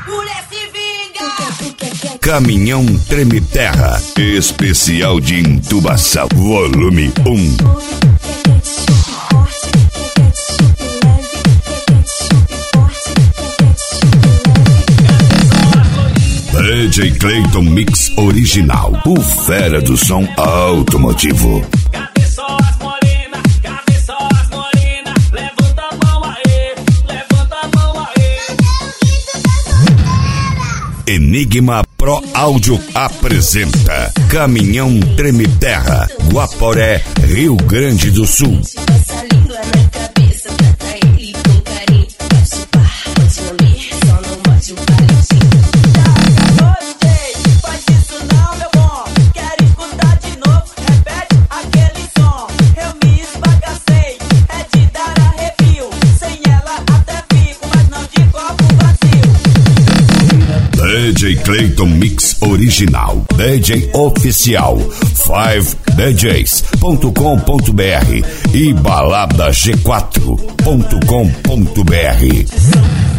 mulher se vinga. Caminhão Treme Terra, especial de intubação, volume 1. DJ Clayton Mix Original, o fera do som automotivo. Cadê só as morenas? Cadê só as morenas? Levanta a mão aí, levanta a mão aí. Enigma Pro Áudio apresenta Caminhão Treme Terra, Guaporé, Rio Grande do Sul. Essa língua na cabeça, trata ele com carinho. Vai chupar, pode lamber, só não morde o palitinho. Faz isso não, meu bom. Quero escutar de novo, repete aquele som. Eu me esbagacei, é de dar arrepio. Sem ela até fico, mas não de copo vazio. DJ Clayton Mix Original, DJ Oficial, 5DJs.com.br e baladag4.com.br.